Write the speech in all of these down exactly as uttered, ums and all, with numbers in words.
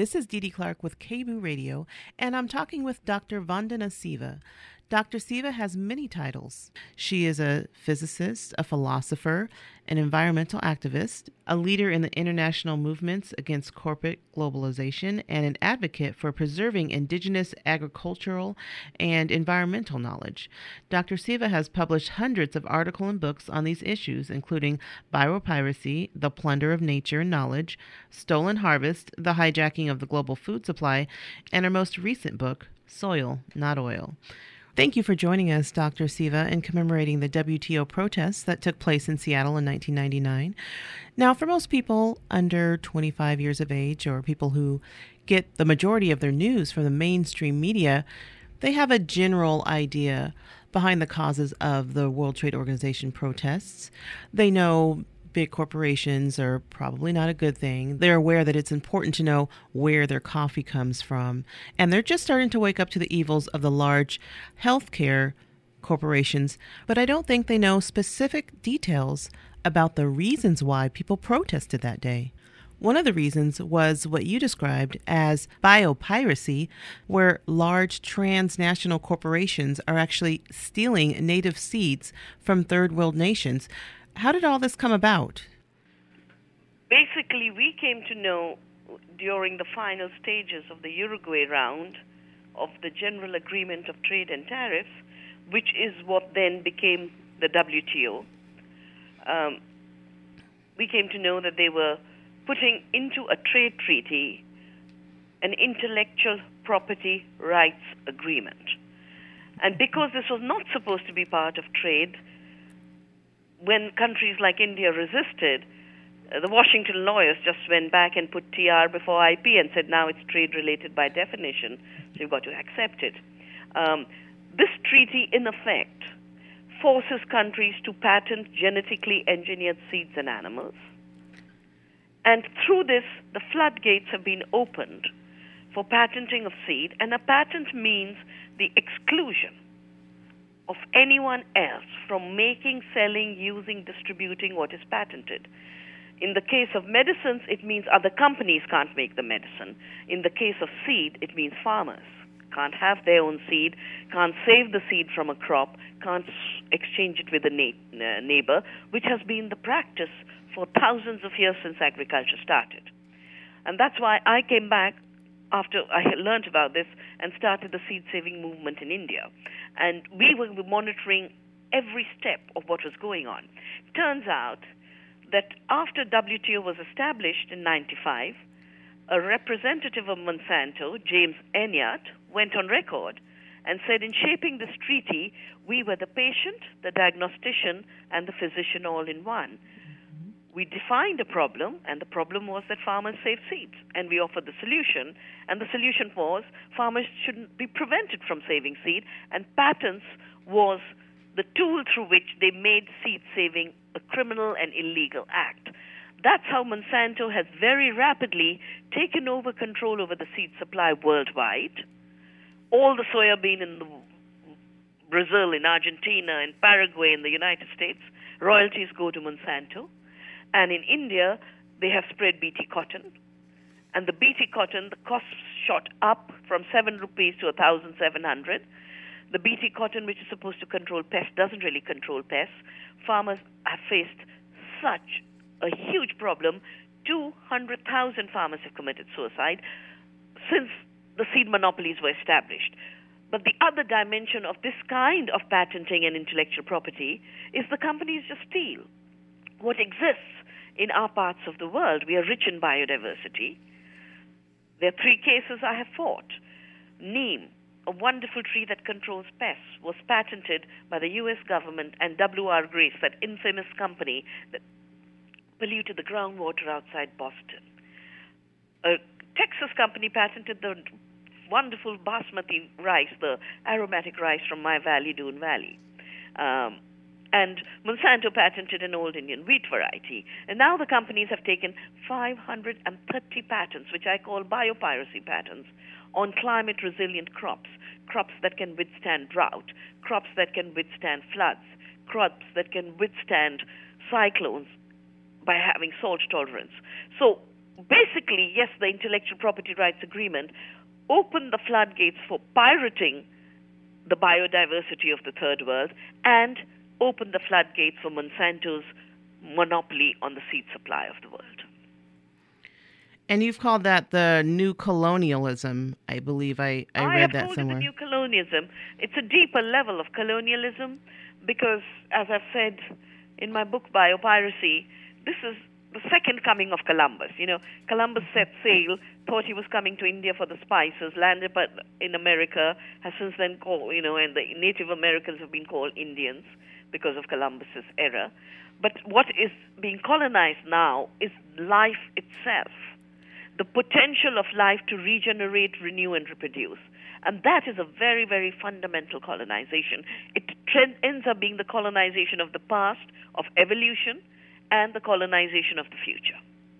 This is Dee Dee Clark with K B O O Radio, and I'm talking with Doctor Vandana Siva. Doctor Siva has many titles. She is a physicist, a philosopher, an environmental activist, a leader in the international movements against corporate globalization, and an advocate for preserving indigenous agricultural and environmental knowledge. Doctor Siva has published hundreds of articles and books on these issues, including Biopiracy, The Plunder of Nature and Knowledge, Stolen Harvest, The Hijacking of the Global Food Supply, and her most recent book, Soil, Not Oil. Thank you for joining us, Doctor Siva, in commemorating the W T O protests that took place in Seattle in nineteen ninety-nine. Now, for most people under twenty-five years of age, or people who get the majority of their news from the mainstream media, they have a general idea behind the causes of the World Trade Organization protests. They know big corporations are probably not a good thing. They're aware that it's important to know where their coffee comes from. And they're just starting to wake up to the evils of the large healthcare corporations. But I don't think they know specific details about the reasons why people protested that day. One of the reasons was what you described as biopiracy, where large transnational corporations are actually stealing native seeds from third world nations. How did all this come about? Basically, we came to know during the final stages of the Uruguay round of the General Agreement of Trade and Tariffs, which is what then became the W T O. Um, we came to know that they were putting into a trade treaty an intellectual property rights agreement. And because this was not supposed to be part of trade, when countries like India resisted, uh, the Washington lawyers just went back and put T R before I P and said, now it's trade-related by definition, so you've got to accept it. Um, this treaty, in effect, forces countries to patent genetically engineered seeds and animals. And through this, the floodgates have been opened for patenting of seed, and a patent means the exclusion of anyone else from making, selling, using, distributing what is patented. In the case of medicines, it means other companies can't make the medicine. In the case of seed, it means farmers can't have their own seed, can't save the seed from a crop, can't exchange it with a na- uh, neighbor, which has been the practice for thousands of years since agriculture started. And that's why I came back after I had learned about this and started the seed-saving movement in India. And we were monitoring every step of what was going on. Turns out that after W T O was established in ninety-five, a representative of Monsanto, James Enyart, went on record and said, in shaping this treaty, we were the patient, the diagnostician, and the physician all in one. We defined a problem, and the problem was that farmers save seeds, and we offered the solution, and the solution was farmers shouldn't be prevented from saving seed, and patents was the tool through which they made seed saving a criminal and illegal act. That's how Monsanto has very rapidly taken over control over the seed supply worldwide. All the soya bean in the Brazil, in Argentina, in Paraguay, in the United States, royalties go to Monsanto. And in India, they have spread B T cotton. And the B T cotton, the cost shot up from seven rupees to one thousand seven hundred. The B T cotton, which is supposed to control pests, doesn't really control pests. Farmers have faced such a huge problem. two hundred thousand farmers have committed suicide since the seed monopolies were established. But the other dimension of this kind of patenting and intellectual property is the companies just steal what exists in our parts of the world. We are rich in biodiversity. There are three cases I have fought. Neem, a wonderful tree that controls pests, was patented by the U S government and W R Grace, that infamous company that polluted the groundwater outside Boston. A Texas company patented the wonderful basmati rice, the aromatic rice from my valley, Doon Valley. Um, And Monsanto patented an old Indian wheat variety. And now the companies have taken five hundred thirty patents, which I call biopiracy patents, on climate-resilient crops, crops that can withstand drought, crops that can withstand floods, crops that can withstand cyclones by having salt tolerance. So basically, yes, the Intellectual Property Rights Agreement opened the floodgates for pirating the biodiversity of the Third World and opened the floodgates for Monsanto's monopoly on the seed supply of the world. And you've called that the new colonialism. I believe I, I, I read have that called somewhere. it the new colonialism. It's a deeper level of colonialism because, as I've said in my book, Biopiracy, this is the second coming of Columbus. You know, Columbus set sail, thought he was coming to India for the spices, landed but in America, has since then called, you know, and the Native Americans have been called Indians because of Columbus's error. But what is being colonized now is life itself, the potential of life to regenerate, renew, and reproduce. And that is a very, very fundamental colonization. It trend, ends up being the colonization of the past, of evolution, and the colonization of the future.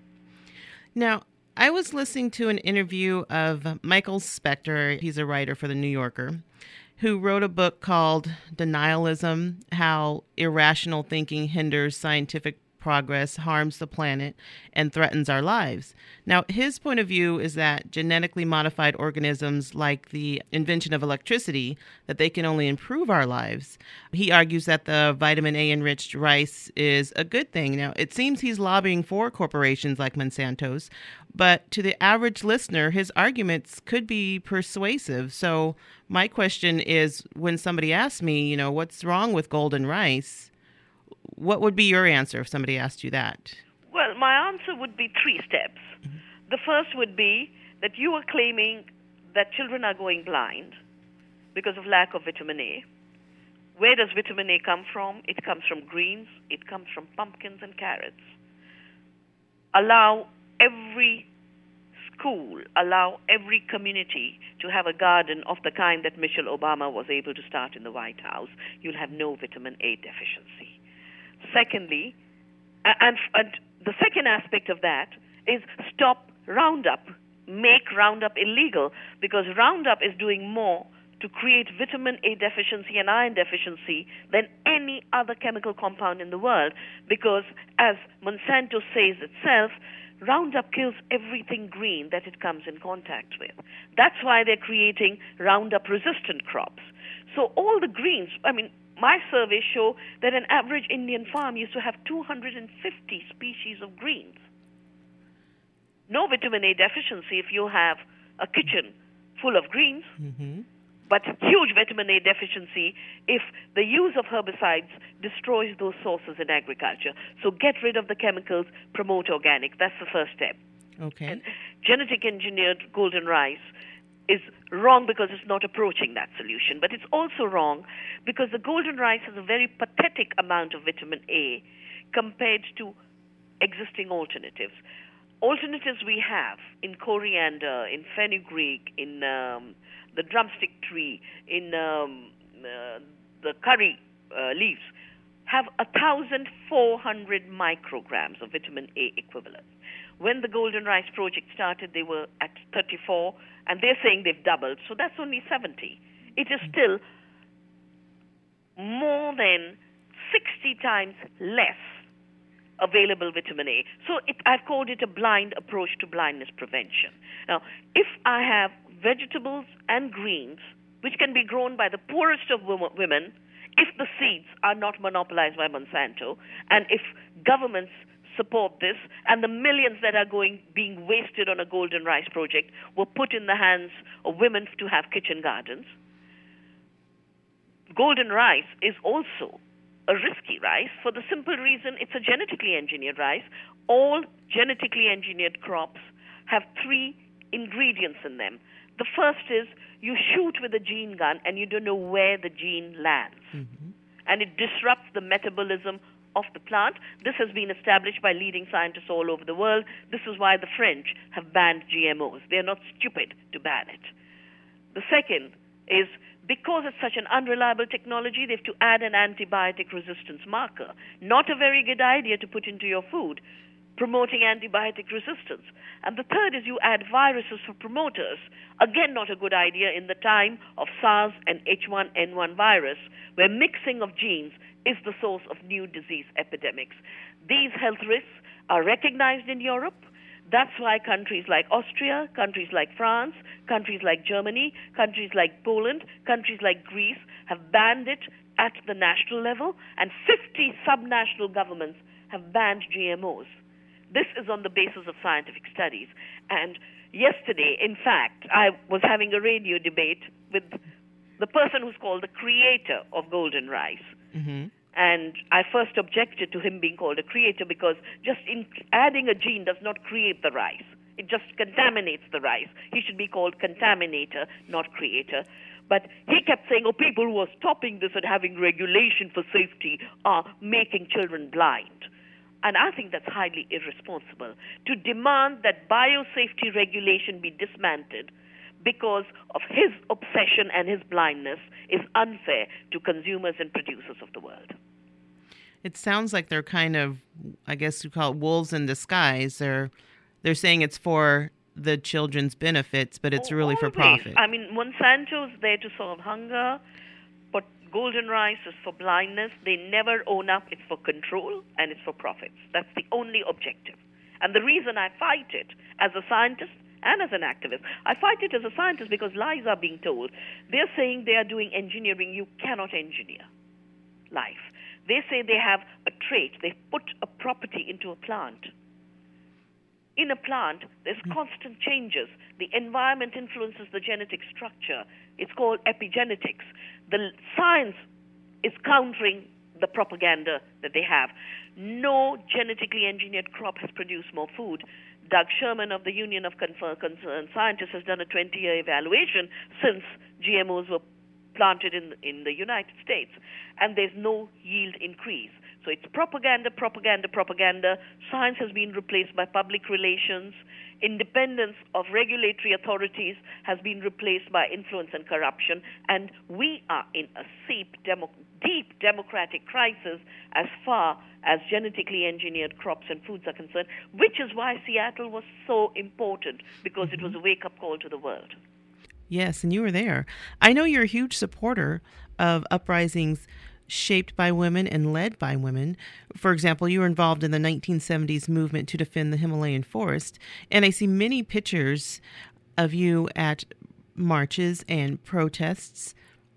Now, I was listening to an interview of Michael Spector. He's a writer for The New Yorker, who wrote a book called Denialism, How Irrational Thinking Hinders Scientific Progress, Harms the Planet, and Threatens Our Lives. Now, his point of view is that genetically modified organisms, like the invention of electricity, that they can only improve our lives. He argues that the vitamin A-enriched rice is a good thing. Now, it seems he's lobbying for corporations like Monsanto's, but to the average listener, his arguments could be persuasive. So my question is, when somebody asks me, you know, what's wrong with golden rice, what would be your answer if somebody asked you that? Well, my answer would be three steps. Mm-hmm. The first would be that you are claiming that children are going blind because of lack of vitamin A. Where does vitamin A come from? It comes from greens. It comes from pumpkins and carrots. Allow every school, allow every community to have a garden of the kind that Michelle Obama was able to start in the White House. You'll have no vitamin A deficiency. Secondly, and, and the second aspect of that is stop Roundup, make Roundup illegal, because Roundup is doing more to create vitamin A deficiency and iron deficiency than any other chemical compound in the world, because as Monsanto says itself, Roundup kills everything green that it comes in contact with. That's why they're creating Roundup-resistant crops. So all the greens, I mean, my surveys show that an average Indian farm used to have two hundred fifty species of greens. No vitamin A deficiency if you have a kitchen full of greens, mm-hmm. but huge vitamin A deficiency if the use of herbicides destroys those sources in agriculture. So get rid of the chemicals, promote organic. That's the first step. Okay. And genetic engineered golden rice is wrong because it's not approaching that solution. But it's also wrong because the golden rice has a very pathetic amount of vitamin A compared to existing alternatives. Alternatives we have in coriander, in fenugreek, in um, the drumstick tree, in um, uh, the curry uh, leaves, have one thousand four hundred micrograms of vitamin A equivalent. When the Golden Rice Project started, they were at thirty-four, and they're saying they've doubled, so that's only seventy. It is still more than sixty times less available vitamin A. So it, I've called it a blind approach to blindness prevention. Now, if I have vegetables and greens, which can be grown by the poorest of women, if the seeds are not monopolized by Monsanto, and if governments support this, and the millions that are going being wasted on a Golden Rice Project were put in the hands of women to have kitchen gardens, golden rice is also a risky rice for the simple reason it's a genetically engineered rice. All genetically engineered crops have three ingredients in them. The first is you shoot with a gene gun and you don't know where the gene lands. Mm-hmm. And it disrupts the metabolism of the plant. This has been established by leading scientists all over the world. This is why the French have banned G M Os. They're not stupid to ban it. The second is because it's such an unreliable technology, they have to add an antibiotic resistance marker. Not a very good idea to put into your food, promoting antibiotic resistance. And the third is you add viruses for promoters. Again, not a good idea in the time of SARS and H one N one virus, where mixing of genes is the source of new disease epidemics. These health risks are recognized in Europe. That's why countries like Austria, countries like France, countries like Germany, countries like Poland, countries like Greece have banned it at the national level, and fifty subnational governments have banned G M Os. This is on the basis of scientific studies. And yesterday, in fact, I was having a radio debate with the person who's called the creator of golden rice. Mm-hmm. And I first objected to him being called a creator because just in adding a gene does not create the rice. It just contaminates the rice. He should be called contaminator, not creator. But he kept saying, oh, people who are stopping this and having regulation for safety are making children blind. And I think that's highly irresponsible to demand that biosafety regulation be dismantled because of his obsession and his blindness is unfair to consumers and producers of the world. It sounds like they're kind of, I guess you call it wolves in disguise. They're they're saying it's for the children's benefits, but it's oh, really always. for profit. I mean, Monsanto's there to solve hunger, but golden rice is for blindness. They never own up. It's for control and it's for profits. That's the only objective. And the reason I fight it as a scientist and as an activist, I fight it as a scientist because lies are being told. They're saying they are doing engineering. You cannot engineer life. They say they have a trait. They put a property into a plant. In a plant, there's constant changes. The environment influences the genetic structure. It's called epigenetics. The science is countering the propaganda that they have. No genetically engineered crop has produced more food. Doug Sherman of the Union of Concerned Scientists has done a twenty-year evaluation since G M Os were planted in, in the United States, and there's no yield increase. So it's propaganda, propaganda, propaganda. Science has been replaced by public relations. Independence of regulatory authorities has been replaced by influence and corruption. And we are in a deep, demo, deep democratic crisis as far as genetically engineered crops and foods are concerned, which is why Seattle was so important, because it was a wake-up call to the world. Yes, and you were there. I know you're a huge supporter of uprisings shaped by women and led by women. For example, you were involved in the nineteen seventies movement to defend the Himalayan forest, and I see many pictures of you at marches and protests.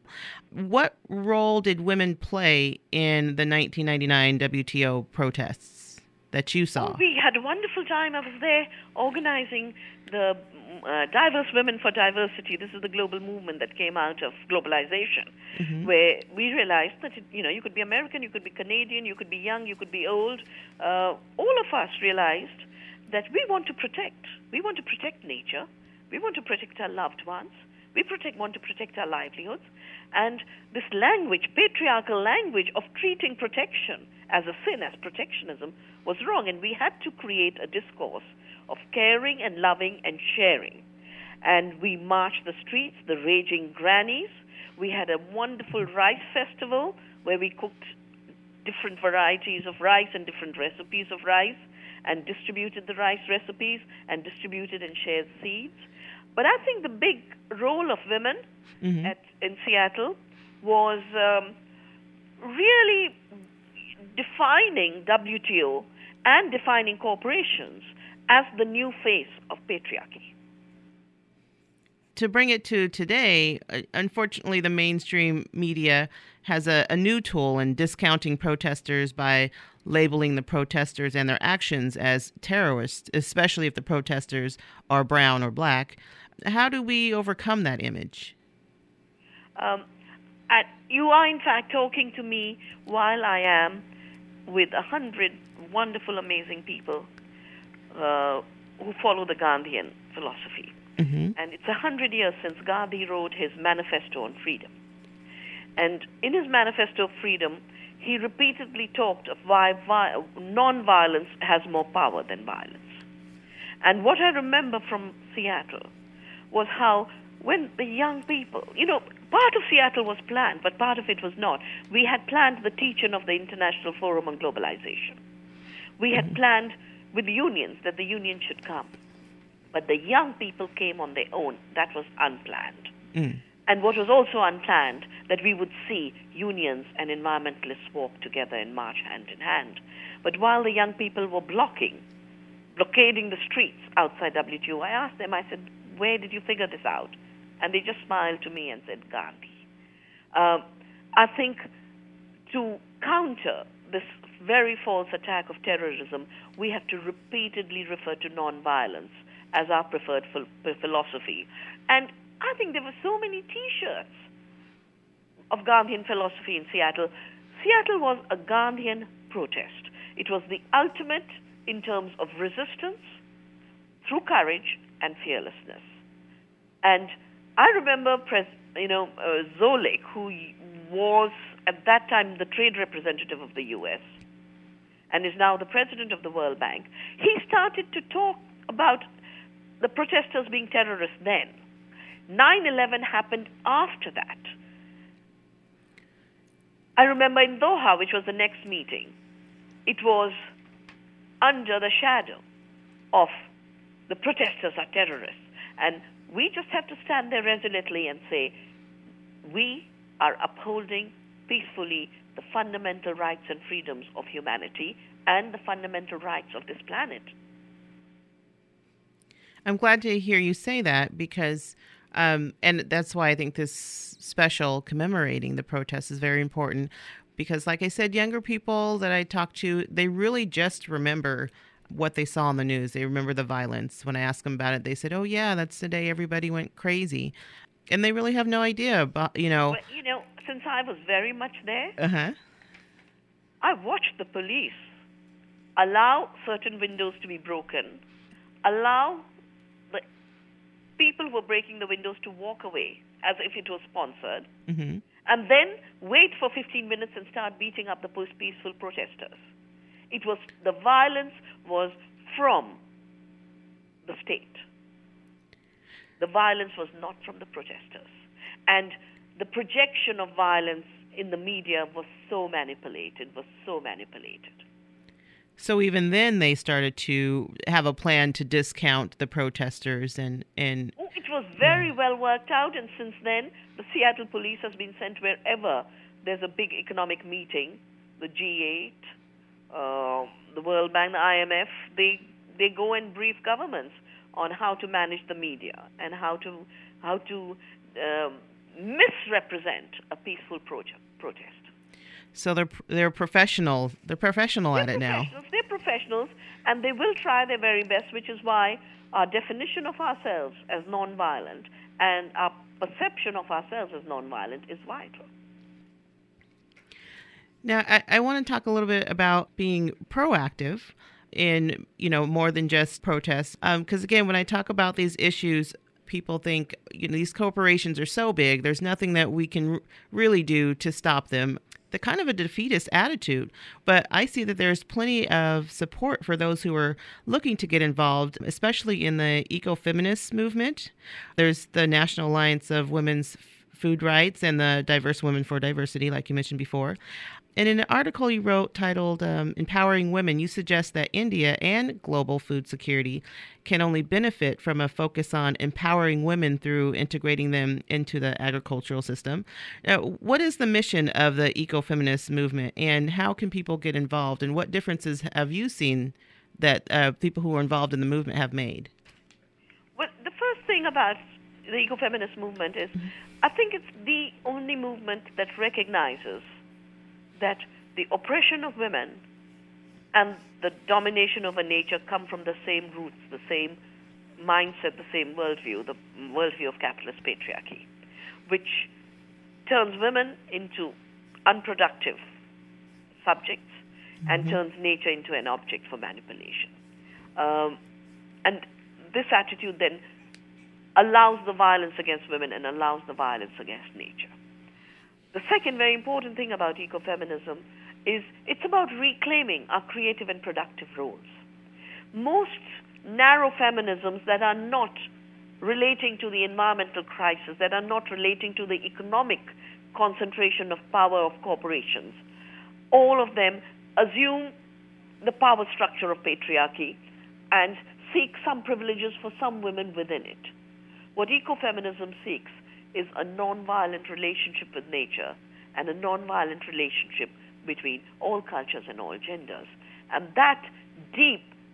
What role did women play in the nineteen ninety-nine W T O protests that you saw? Oh, we had a wonderful time. I was there organizing the uh, Diverse Women for Diversity. This is the global movement that came out of globalization, mm-hmm. where we realized that, it, you know, you could be American, you could be Canadian, you could be young, you could be old. Uh, all of us realized that we want to protect. We want to protect nature. We want to protect our loved ones. We protect, want to protect our livelihoods. And this language, patriarchal language of treating protection as a sin, as protectionism, was wrong. And we had to create a discourse of caring and loving and sharing. And we marched the streets, the raging grannies. We had a wonderful rice festival where we cooked different varieties of rice and different recipes of rice and distributed the rice recipes and distributed and shared seeds. But I think the big role of women mm-hmm. at, in Seattle was um, really defining W T O and defining corporations as the new face of patriarchy. To bring it to today, unfortunately, the mainstream media has a, a new tool in discounting protesters by labeling the protesters and their actions as terrorists, especially if the protesters are brown or black. How do we overcome that image? Um, at, you are, in fact, talking to me while I am with a hundred wonderful, amazing people uh, who follow the Gandhian philosophy. Mm-hmm. And it's a hundred years since Gandhi wrote his Manifesto on Freedom. And in his Manifesto of Freedom, he repeatedly talked of why vi- non-violence has more power than violence. And what I remember from Seattle was how when the young people, you know, part of Seattle was planned, but part of it was not. We had planned the teach-in of the International Forum on Globalization. We had planned with the unions that the union should come. But the young people came on their own. That was unplanned. Mm. And what was also unplanned, that we would see unions and environmentalists walk together and march hand in hand. But while the young people were blocking blockading the streets outside W T O. I asked them, I said, where did you figure this out? And they just smiled to me and said, Gandhi. Um, I think to counter this very false attack of terrorism, we have to repeatedly refer to nonviolence as our preferred ph- philosophy. And I think there were so many T-shirts of Gandhian philosophy in Seattle. Seattle was a Gandhian protest. It was the ultimate in terms of resistance through courage and fearlessness. And I remember, pres- you know, uh, Zoellick, who was at that time the trade representative of the U S and is now the president of the World Bank. He started to talk about the protesters being terrorists then. nine eleven happened after that. I remember in Doha, which was the next meeting, it was under the shadow of the protesters are terrorists. And we just have to stand there resolutely and say, we are upholding peacefully the fundamental rights and freedoms of humanity and the fundamental rights of this planet. I'm glad to hear you say that because, um, and that's why I think this special commemorating the protests is very important because, like I said, younger people that I talk to, they really just remember what they saw on the news. They remember the violence. When I asked them about it, they said, oh, yeah, that's the day everybody went crazy. And they really have no idea about, you know. But, you know, since I was very much there, uh-huh. I watched the police allow certain windows to be broken, allow the people who were breaking the windows to walk away as if it was sponsored, mm-hmm. and then wait for fifteen minutes and start beating up the peaceful protesters. It was, the violence was from the state. The violence was not from the protesters. And the projection of violence in the media was so manipulated, was so manipulated. So even then they started to have a plan to discount the protesters and... and oh, it was very yeah. well worked out, and since then the Seattle police has been sent wherever there's a big economic meeting, the G eight, uh, the World Bank, the I M F, they they go and brief governments on how to manage the media and how to how to um, misrepresent a peaceful pro- protest. So they're they're professional. They're professional they're at it now. They're professionals, and they will try their very best, which is why our definition of ourselves as nonviolent and our perception of ourselves as nonviolent is vital. Now, I, I want to talk a little bit about being proactive in, you know, more than just protests. Because, um, again, when I talk about these issues, people think, you know, these corporations are so big, there's nothing that we can r- really do to stop them. The kind of a defeatist attitude. But I see that there's plenty of support for those who are looking to get involved, especially in the eco-feminist movement. There's the National Alliance of Women's Food Rights and the Diverse Women for Diversity, like you mentioned before. And in an article you wrote titled um, Empowering Women, you suggest that India and global food security can only benefit from a focus on empowering women through integrating them into the agricultural system. Now, what is the mission of the eco-feminist movement, and how can people get involved, and what differences have you seen that uh, people who are involved in the movement have made? Well, the first thing about the eco-feminist movement is mm-hmm. I think it's the only movement that recognizes that the oppression of women and the domination over nature come from the same roots, the same mindset, the same worldview, the worldview of capitalist patriarchy, which turns women into unproductive subjects mm-hmm. and turns nature into an object for manipulation. Um, and this attitude then allows the violence against women and allows the violence against nature. The second very important thing about ecofeminism is it's about reclaiming our creative and productive roles. Most narrow feminisms that are not relating to the environmental crisis, that are not relating to the economic concentration of power of corporations, all of them assume the power structure of patriarchy and seek some privileges for some women within it. What ecofeminism seeks is a non-violent relationship with nature and a non-violent relationship between all cultures and all genders. And that deep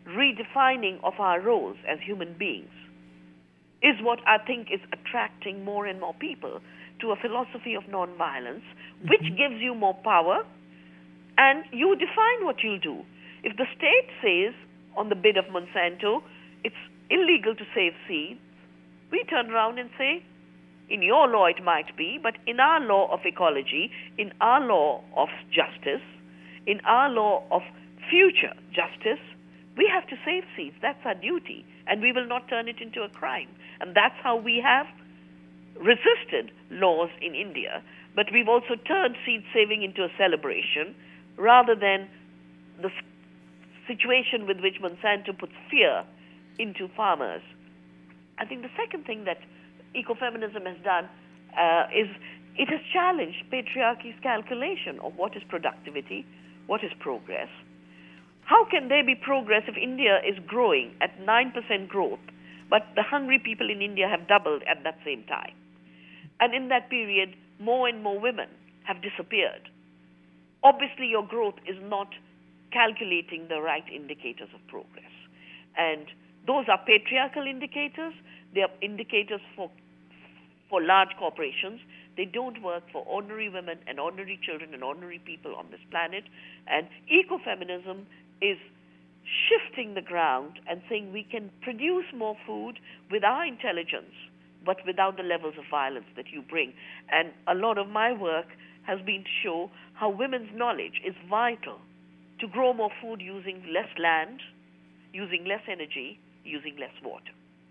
redefining of our roles as human beings is what I think is attracting more and more people to a philosophy of nonviolence, mm-hmm. which gives you more power, and you define what you'll do. If the state says on the bid of Monsanto, it's illegal to save seeds, we turn around and say, in your law it might be, but in our law of ecology, in our law of justice, in our law of future justice, we have to save seeds. That's our duty, and we will not turn it into a crime. And that's how we have resisted laws in India, but we've also turned seed saving into a celebration rather than the situation with which Monsanto puts fear into farmers. I think the second thing that ecofeminism has done uh, is it has challenged patriarchy's calculation of what is productivity, what is progress. How can there be progress if India is growing at nine percent growth, but the hungry people in India have doubled at that same time? And in that period, more and more women have disappeared. Obviously, your growth is not calculating the right indicators of progress. And those are patriarchal indicators. They are indicators for, for large corporations. They don't work for ordinary women and ordinary children and ordinary people on this planet. And ecofeminism is shifting the ground and saying we can produce more food with our intelligence, but without the levels of violence that you bring. And a lot of my work has been to show how women's knowledge is vital to grow more food using less land, using less energy, using less water.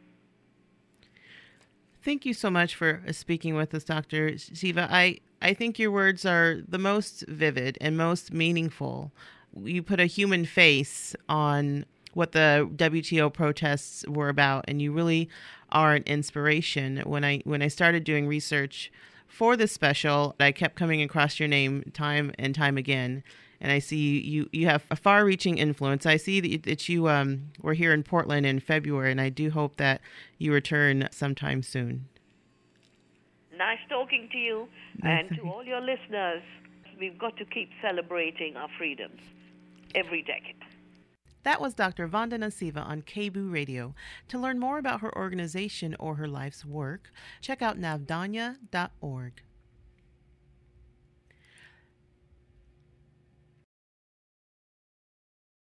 Thank you so much for speaking with us, Doctor Siva. I, I think your words are the most vivid and most meaningful. You put a human face on what the W T O protests were about, and you really are an inspiration. When I when I started doing research for this special, I kept coming across your name time and time again, and I see you you have a far-reaching influence. I see that you, that you um, were here in Portland in February, and I do hope that you return sometime soon. Nice talking to you, and to all your listeners. We've got to keep celebrating our freedoms every decade. That was Doctor Vandana Siva on K B O O Radio. To learn more about her organization or her life's work, check out navdanya dot org.